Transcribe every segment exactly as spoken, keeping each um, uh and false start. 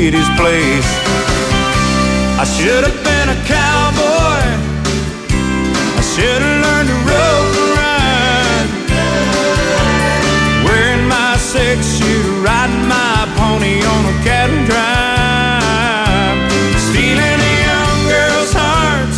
his place. I should have been a cowboy. I should have learned to rope and ride, wearing my six shooter, riding my pony on a cattle drive, stealing a young girl's hearts,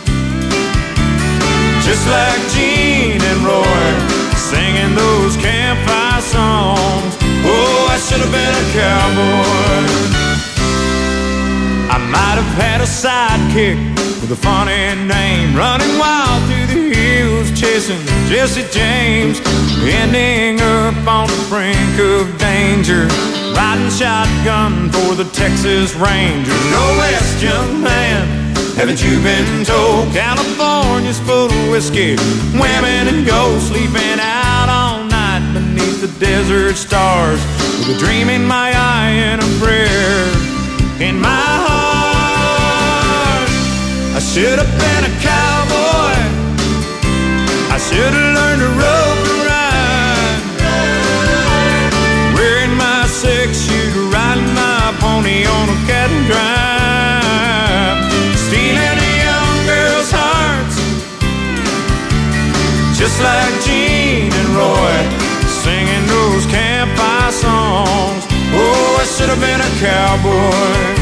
just like Gene and Roy, singing those campfire songs. Oh, I should have been a cowboy. I might have had a sidekick with a funny name, running wild through the hills, chasing Jesse James, ending up on the brink of danger, riding shotgun for the Texas Rangers. No West, young man, haven't you been told California's full of whiskey, women and ghosts, sleeping out all night beneath the desert stars, with a dream in my eye and a prayer in my heart. I should have been a cowboy. I should have learned to rope and ride, wearing my six shooter, riding my pony on a cattle drive, stealing a young girl's hearts, just like Gene and Roy, singing those campfire songs. Oh, I should have been a cowboy.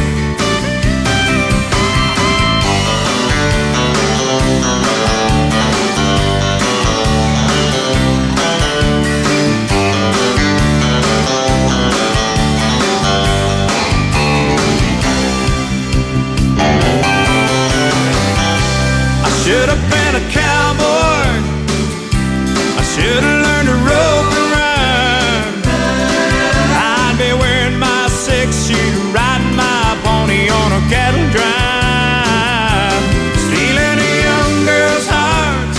Should have been a cowboy. I should have learned to rope and ride. I'd be wearing my six shooter, riding my pony on a cattle drive, stealing a young girl's heart,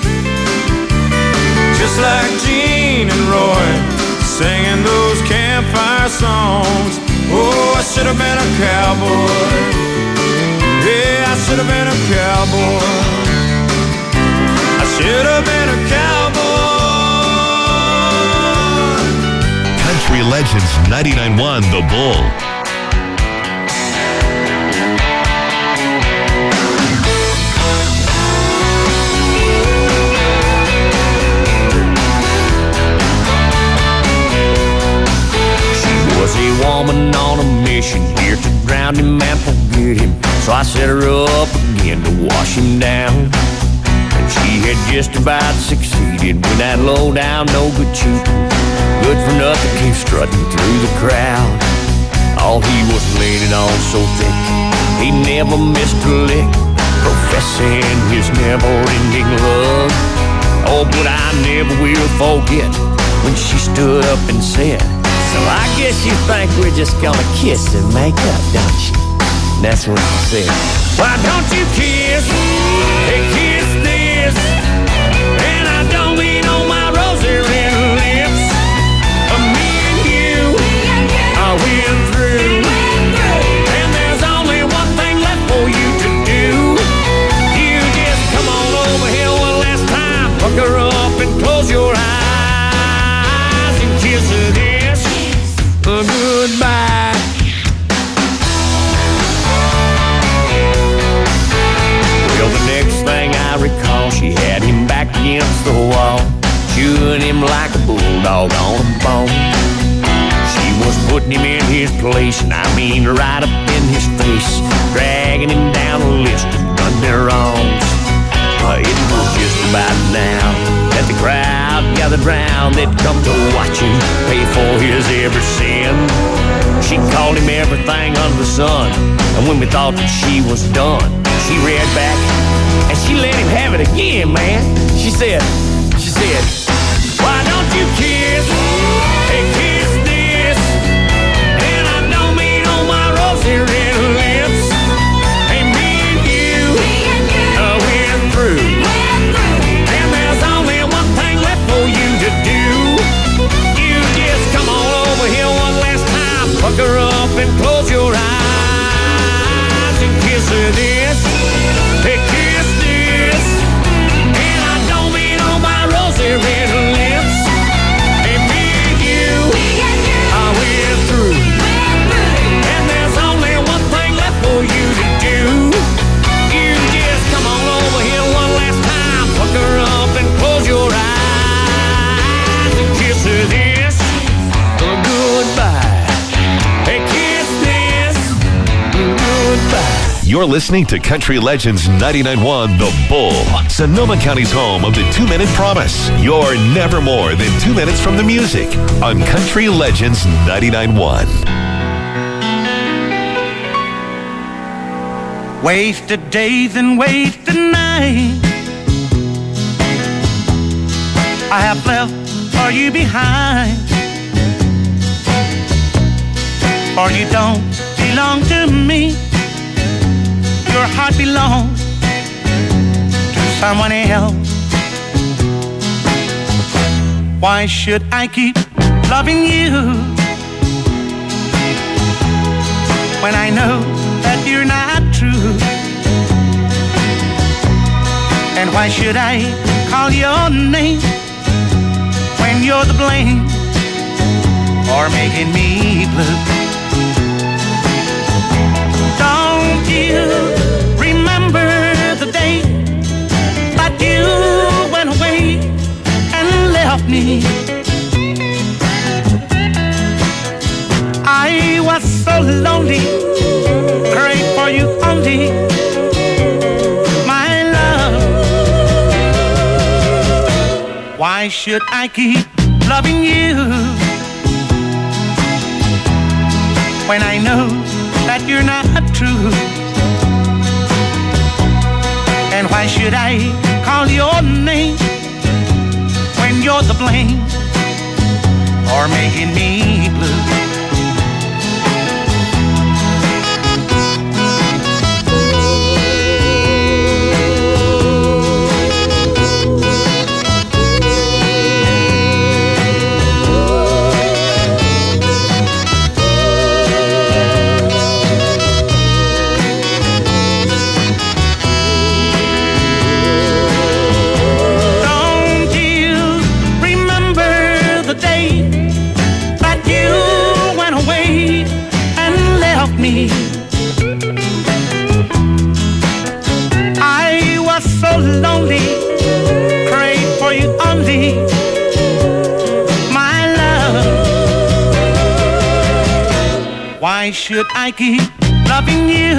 just like Gene and Roy, singing those campfire songs. Oh, I should have been a cowboy. Yeah, I should have been a cowboy. I should have been a cowboy. Country Legends ninety-nine point one The Bull. She was a woman on a mission, here to drown him and forget him. So I set her up again to wash him down. And she had just about succeeded when that low down, no good cheap, good for nothing came strutting through the crowd. Oh, he was laying it on so thick, he never missed a lick, professing his never-ending love. Oh, but I never will forget when she stood up and said, "So I guess you think we're just gonna kiss and make up, don't you?" That's what she said. "Why don't you kiss? Hey, kiss this. And I don't mean on my rosy red lips. Uh, me and you, I went through. And there's only one thing left for you to do. You just come on over here one last time, hook her up and close your eyes and kiss her this. Uh, goodbye." Recall she had him back against the wall, chewing him like a bulldog on a bone. She was putting him in his place, and I mean right up in his face, dragging him down a list of done their wrongs. Uh, it was just about now that the crowd gathered round, they'd come to watch him pay for his every sin. She called him everything under the sun, and when we thought that she was done, she reared back and she let him have it again, man. She said, she said, "Why don't you kiss? Hey, kiss this. And I don't mean on my rosy red lips. Hey, me and you, uh, went through. And there's only one thing left for you to do. You just come on over here one last time, fuck her up and close your eyes and kiss her this. Hey, kiss this. And I don't mean on my rosy red You're listening to Country Legends ninety-nine point one The Bull, Sonoma County's home of the two-minute promise. You're never more than two minutes from the music on Country Legends ninety-nine point one. Wasted days and wasted nights I have left for you behind, for you don't belong to me. Your heart belongs to someone else. Why should I keep loving you when I know that you're not true? And why should I call your name when you're the blame for making me blue? Don't you remember the day that you went away and left me? I was so lonely, prayed for you only, my love. Why should I keep loving you when I know that you're not true? And why should I call your name when you're the blame for making me blue? I was so lonely, prayed for you only, my love. Why should I keep loving you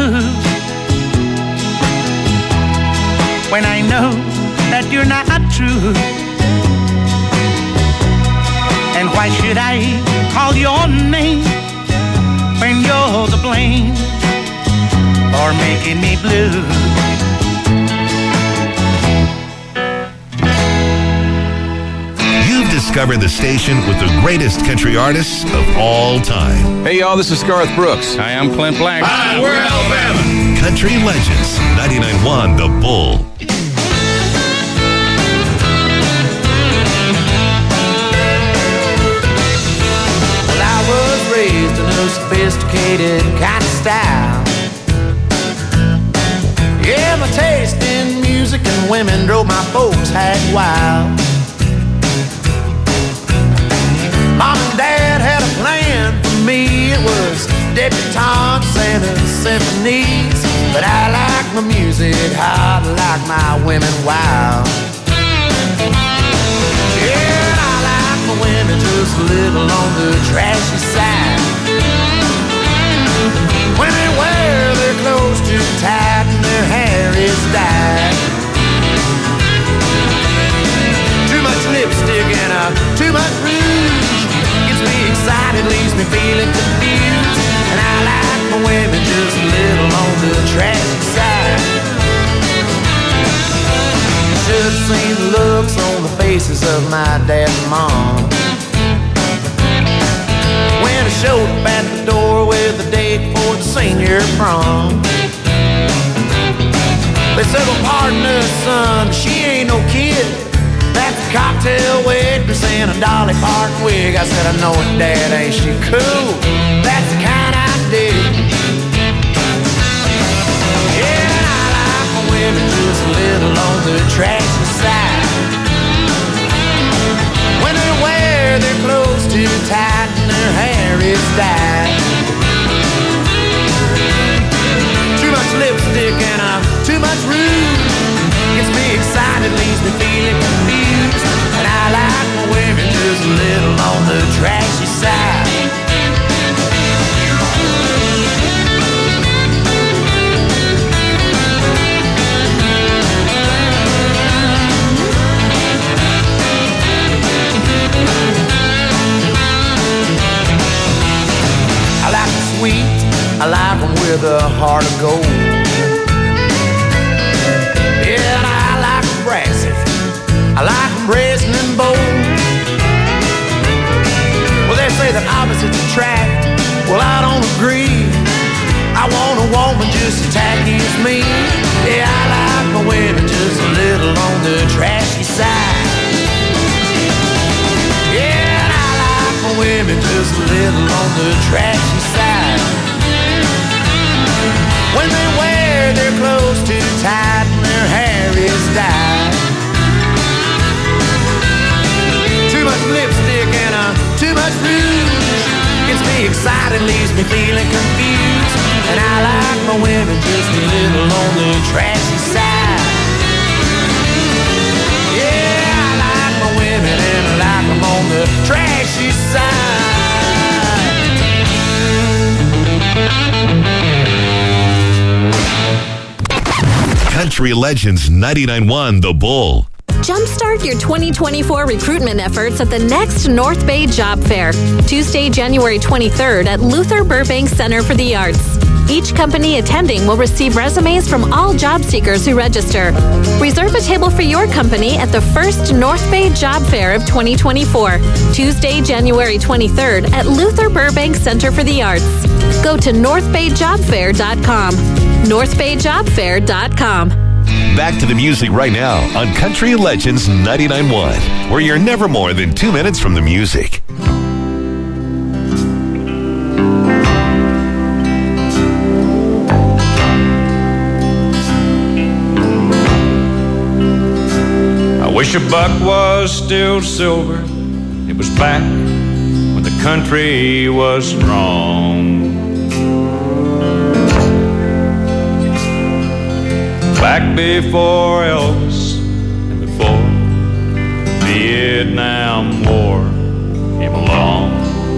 when I know that you're not true? And why should I call your name when you're the blame for making me blue? You've discovered the station with the greatest country artists of all time. Hey, y'all, this is Garth Brooks. Hi, I'm Clint Black. Hi, we're Alabama. Country Legends ninety-nine point one The Bull. Well, I was raised in a sophisticated kind of style. Yeah, my taste in music and women drove my folks half wild. Mom and Dad had a plan for me. It was debutantes and symphonies. But I like my music hot, like my women wild. Yeah, and I like my women just a little on the trashy side. When they wear their clothes too tight and their hair is dyed. Too much lipstick and uh, too much rouge gets me excited, leaves me feeling confused. And I like my women just a little on the trashy side. Should've seen the looks on the faces of my dad and mom when I showed up at the door with a date for the senior prom. They said, well, pardon us, son, she ain't no kid. That's a cocktail waitress in a Dolly Parton wig. I said, I know it, Dad, ain't she cool? That's the kind I dig. Yeah, and I like my women just a little on the trashy side. When they wear their clothes too tight and their hair is dyed. Too much lipstick and uh, too much rouge gets me excited, leaves me feeling confused. And I like my women just a little on the trashy side. I like them with a heart of gold. Yeah, and I like them brassy, I like them brazen and bold. Well, they say that opposites attract. Well, I don't agree. I want a woman just as tacky as me. Yeah, I like my women just a little on the trashy side. Yeah, and I like my women just a little on the trashy side. When they wear their clothes too tight and their hair is dyed. Too much lipstick and uh, too much rouge gets me excited, leaves me feeling confused. And I like my women just a little on the trashy side. Yeah, I like my women and I like them on the trashy side. Country Legends ninety-nine point one The Bull. Jumpstart your twenty twenty-four recruitment efforts at the next North Bay Job Fair, Tuesday, January twenty-third at Luther Burbank Center for the Arts. Each company attending will receive resumes from all job seekers who register. Reserve a table for your company at the first North Bay Job Fair of twenty twenty-four, Tuesday, January twenty-third at Luther Burbank Center for the Arts. Go to north bay job fair dot com. north bay job fair dot com. Back to the music right now on Country Legends ninety-nine point one, where you're never more than two minutes from the music. I wish a buck was still silver. It was back when the country was strong. Back before Elvis and before the Vietnam War came along.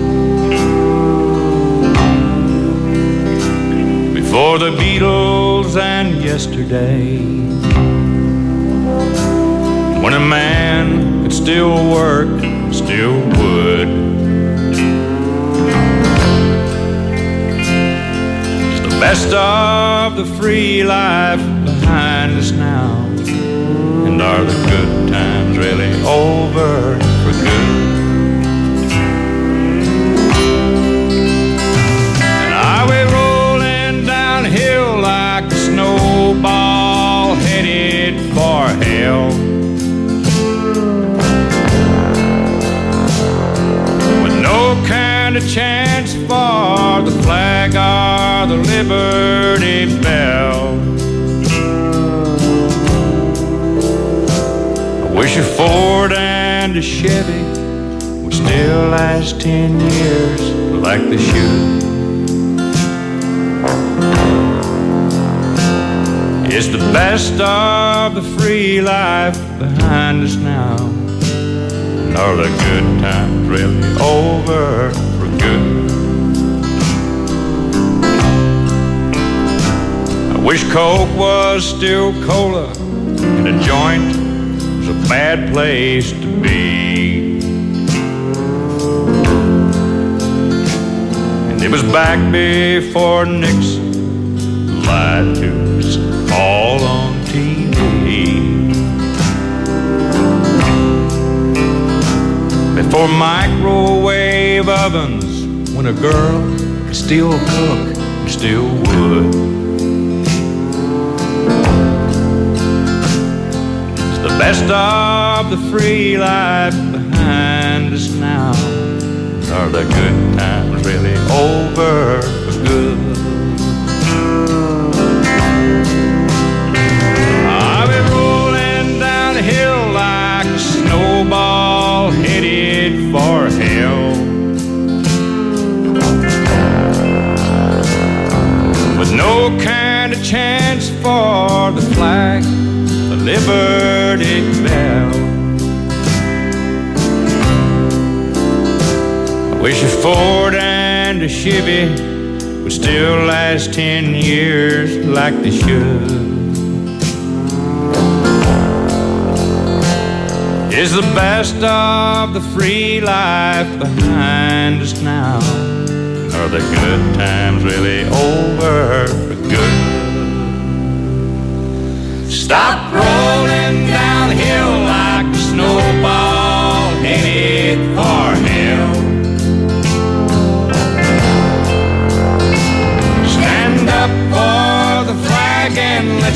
Before the Beatles and yesterday, when a man could still work, still would. It's the best of the free life behind us now, and are the good times really over for good? And are we rolling downhill like a snowball headed for hell, with no kind of chance for the flag or the Liberty Bell? Wish a Ford and a Chevy would still last ten years like they should. It's the best of the free life behind us now, and are the good times really over for good? I wish Coke was still cola and a joint a bad place to be. And it was back before Nixon lied to us all on T V. Before microwave ovens, when a girl could still cook and still would. The best of the free life behind us now, are the good times really over for good? Are we rolling down a hill like a snowball headed for hell, with no kind of chance for the flag, the Liberty Bell? I wish a Ford and a Chevy would still last ten years like they should. Is the best of the free life behind us now, are the good times really over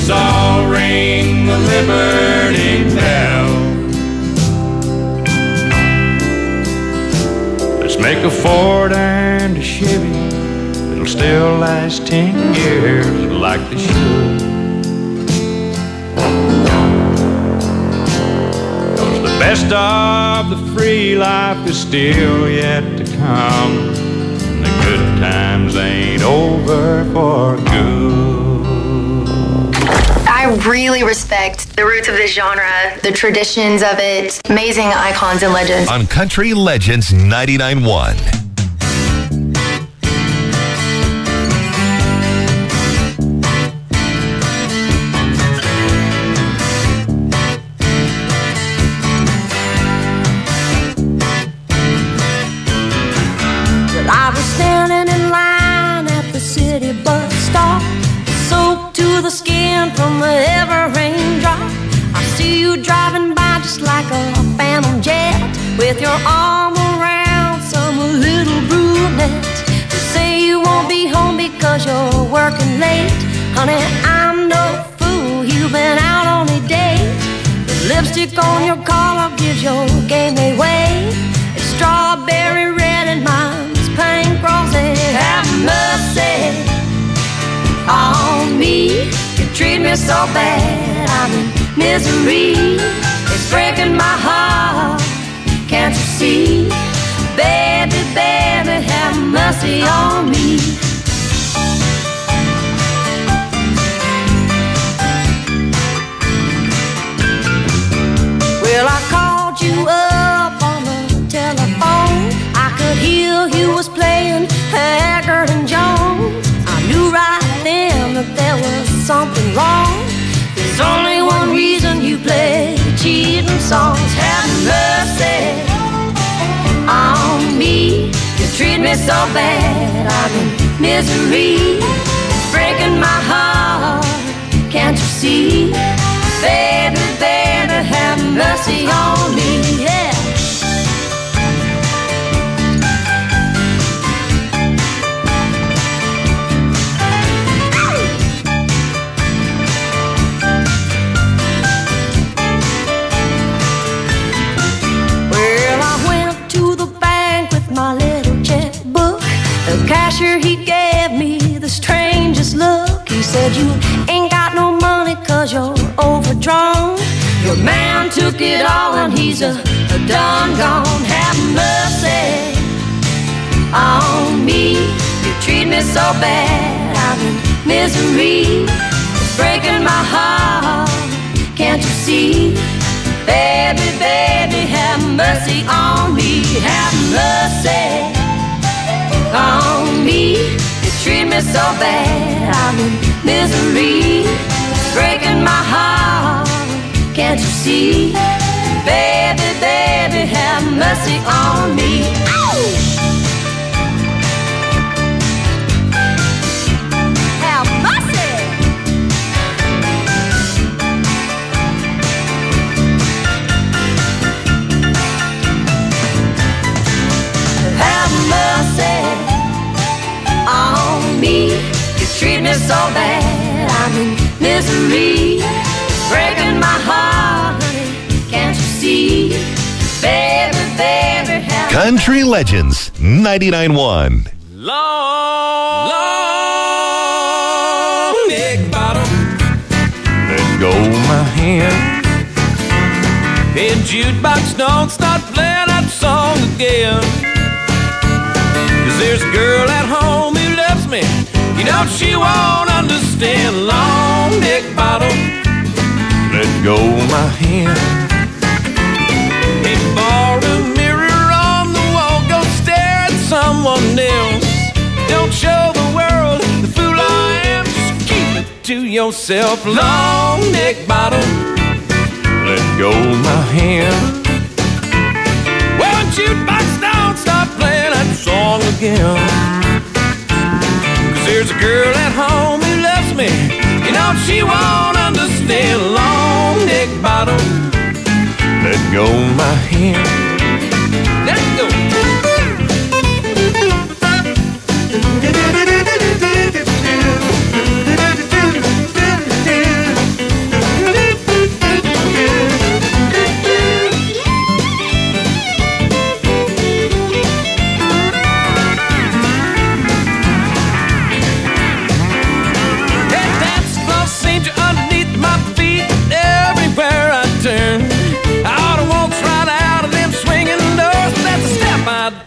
let's all ring the Liberty Bell. Let's make a Ford and a Chevy that'll still last ten years like they should. Cause the best of the free life is still yet to come. And the good times ain't over for good. I really respect the roots of this genre, the traditions of it, amazing icons and legends. On Country Legends ninety-nine point one. I was standing in line at the city bus stop, soaked to the skin from the ever raindrop. I see you driving by just like a phantom jet, with your arm around some little brunette. You say you won't be home because you're working late. Honey, I'm no fool, you've been out on a date. The lipstick on your collar gives your game away. It's strawberry red and mine's pink rosy. Have mercy on me, you treat me so bad, I'm in misery. It's breaking my heart, can't you see? Baby, baby, have mercy on me. Well, I called you up on the telephone. I could hear you was playing Haggard and Jones. I knew right then that there was something wrong. There's only one reason you play cheating songs. Have mercy on me, you treat me so bad, I'm in misery. It's breaking my heart, can't you see? Baby, baby, have mercy on me, yeah. My little checkbook, the cashier, he gave me the strangest look. He said, you ain't got no money cause you're overdrawn. Your man took it all and he's a, a done gone. Have mercy on me, you treat me so bad, I'm in misery. It's breaking my heart, can't you see? Baby, baby, have mercy on me. Have mercy on me, you treat me so bad, I'm in misery. It's breaking my heart, can't you see? Baby, baby, have mercy on me. Ow! Have mercy. Have mercy on me, you treat me so bad, I'm in misery. It's breaking my heart, honey, can't you see? Baby, baby, have Country Legends ninety-nine point one. Long, long neck bottom, let go my hand. Hey, jukebox, don't start playing that song again. Cause there's a girl at home who loves me, you know she won't understand. Long neck bottom, let go my hand. Hey, ballroom mirror on the wall, go stare at someone else. Don't show the world the fool I am, just keep it to yourself. Long neck bottom, let go my hand. Well, jukebox, don't stop playing that song again. Cause there's a girl at home who loves me, you know she won't understand. Long neck bottom, let go my hand. Let go.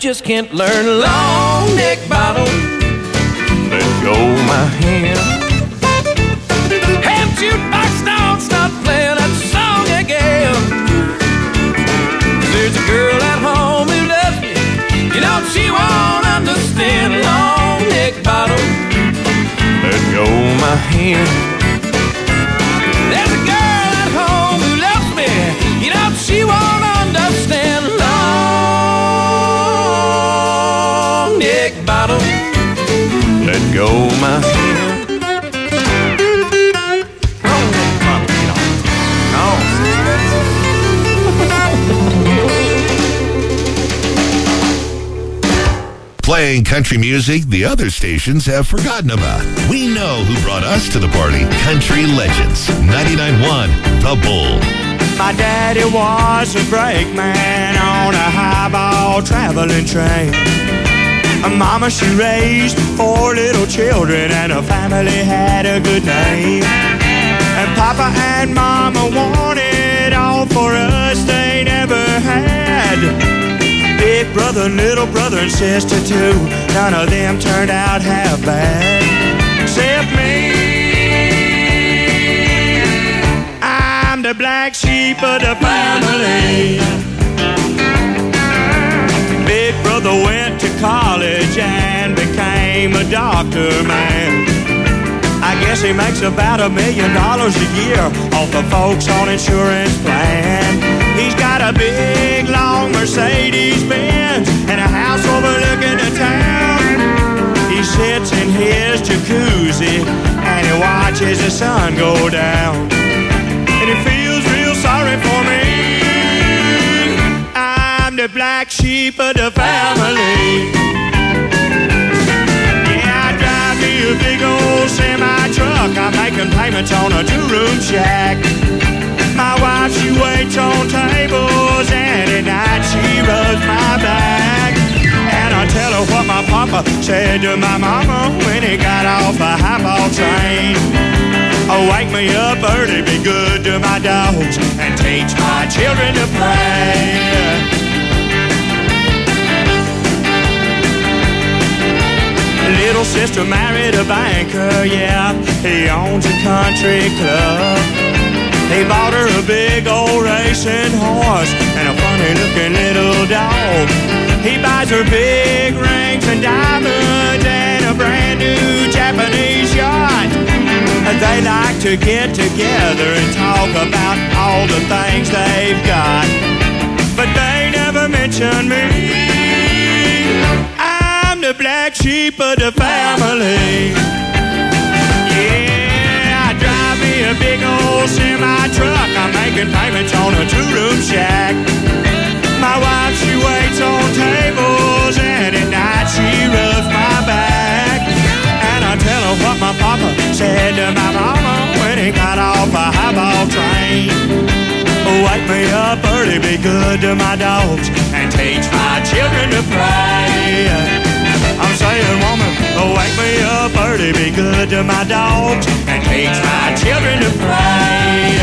just can't learn. Long neck bottle, let go my hand. Ham jukebox, don't stop playing that song again. There's a girl at home who loves me, you know she won't understand. Long neck bottle, let go my hand. There's a girl at home who loves me, you know she won't understand. Long neck bottle, let go my hand. Long neck bottle, you know. No. Playing country music the other stations have forgotten about. We know who brought us to the party. Country Legends, ninety-nine point one, The Bull. My daddy was a brakeman on a highball traveling train. Mama, she raised four little children and her family had a good name. And Papa and Mama wanted all for us they never had. Big brother, little brother, and sister too. None of them turned out half bad, except me. I'm the black sheep of the family. Big brother went to college and became a doctor, man. I guess he makes about a million dollars a year off the folks on insurance plan. He's got a big, long Mercedes-Benz and a house overlooking the town. He sits in his jacuzzi and he watches the sun go down. And he feels real sorry for me. I'm the black sheep of the family. Yeah, I drive me a big old semi-truck. I'm making payments on a two-room shack. My wife, she waits on tables, and at night she rubs my back. And I tell her what my papa said to my mama when he got off a highball train. Oh, wake me up early, be good to my dogs, and teach my children to pray. Little sister married a banker, yeah, he owns a country club. He bought her a big old racing horse and a funny-looking little dog. He buys her big rings and diamonds and a brand-new Japanese yacht. They like to get together and talk about all the things they've got, but they never mention me. I'm the black sheep of the family. A big old semi-truck, I'm making payments on a two-room shack. My wife, she waits on tables, and at night she rubs my back. And I tell her what my papa said to my mama when he got off a highball train. Wake me up early, be good to my dogs, and teach my children to pray. I'm saying, woman, wake me up early, be good to my dogs, and teach my children to pray.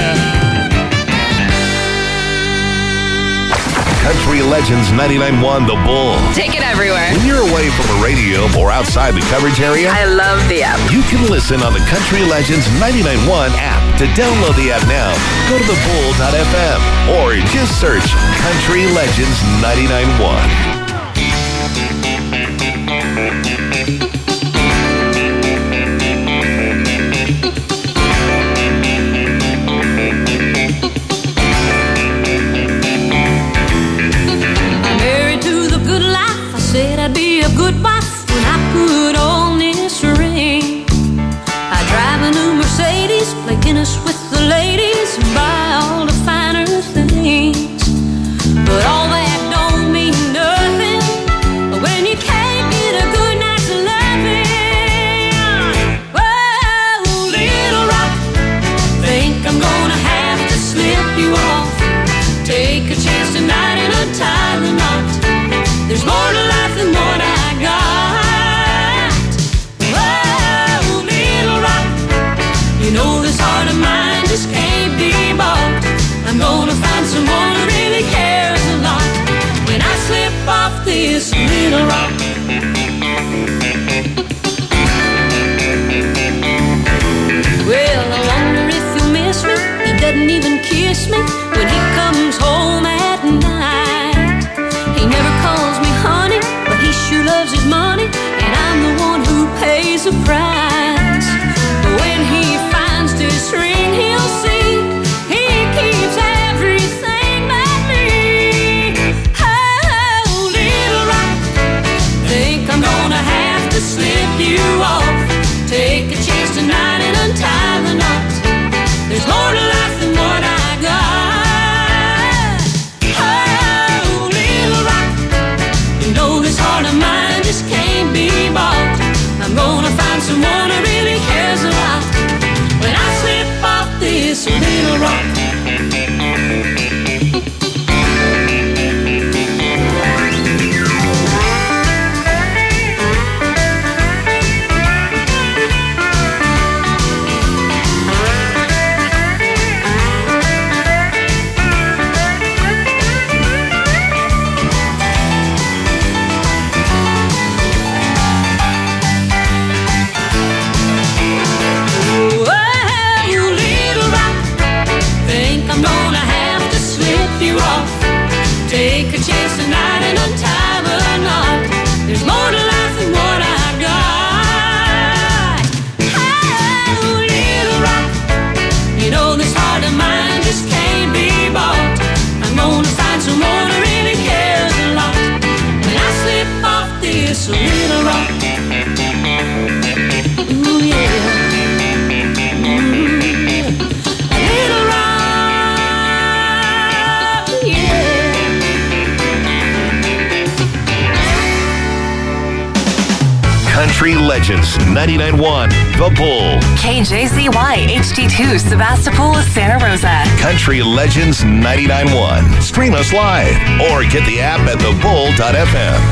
Country Legends ninety-nine point one, The Bull. Take it everywhere. When you're away from a radio or outside the coverage area, I love the app. You can listen on the Country Legends ninety-nine point one app. To download the app now, go to the bull dot f m or just search Country Legends ninety-nine point one. Said I'd be a good wife when I put on this ring. I drive a new Mercedes, play tennis with the ladies, and buy all the finer things. But all that don't mean nothing when you can't get a good night's loving. Whoa, little rock, think I'm gonna have to slip you off. Take a chance tonight and untie the knot. There's more to life than what I got. Whoa, little rock, you know this heart of mine just can't be bought. I'm gonna find someone who really cares a lot. this little rock. Well, I wonder if he'll miss me. He doesn't even kiss me when he comes home at night. He never calls me honey, but he sure loves his money, and I'm the one who pays the price. But when he finds this ring, he'll see he keeps everything but me. Oh, little rock, think I'm gonna have to slip you off. Take a chance tonight and untie the knot. There's more to life than what I got. Oh, little rock, you know this heart of mine just can't be bought. I'm gonna find someone who really cares a lot when I slip off this little rock. Take a chance tonight and untie the knot. There's more to life than what I got. Oh, little rock, you know this heart of mine just can't be bought. I'm gonna find someone who really cares a lot when I slip off this little rock. Ooh, yeah. Country Legends ninety-nine point one, The Bull. K J Z Y H D two, Sebastopol, Santa Rosa. Country Legends ninety-nine point one. Stream us live or get the app at the bull dot f m.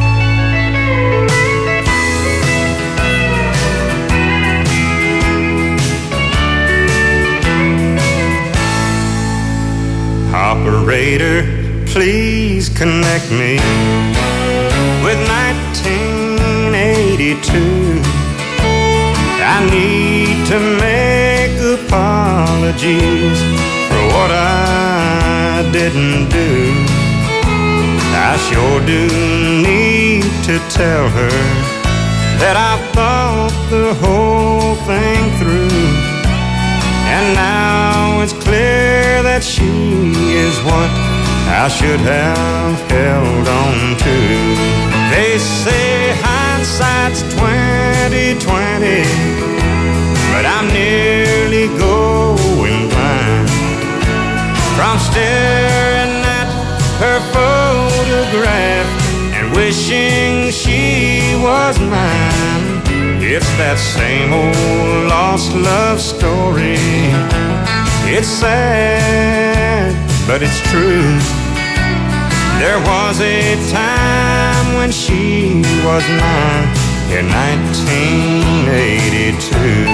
Operator, please connect me with nineteen eighty-two. I need to make apologies for what I didn't do. I sure do need to tell her that I thought the whole thing through, and now it's clear that she is what I should have held on to. They say hindsight's twenty twenty, but I'm nearly going blind from staring at her photograph and wishing she was mine. It's that same old lost love story. It's sad, but it's true. There was a time when she was mine in nineteen eighty-two.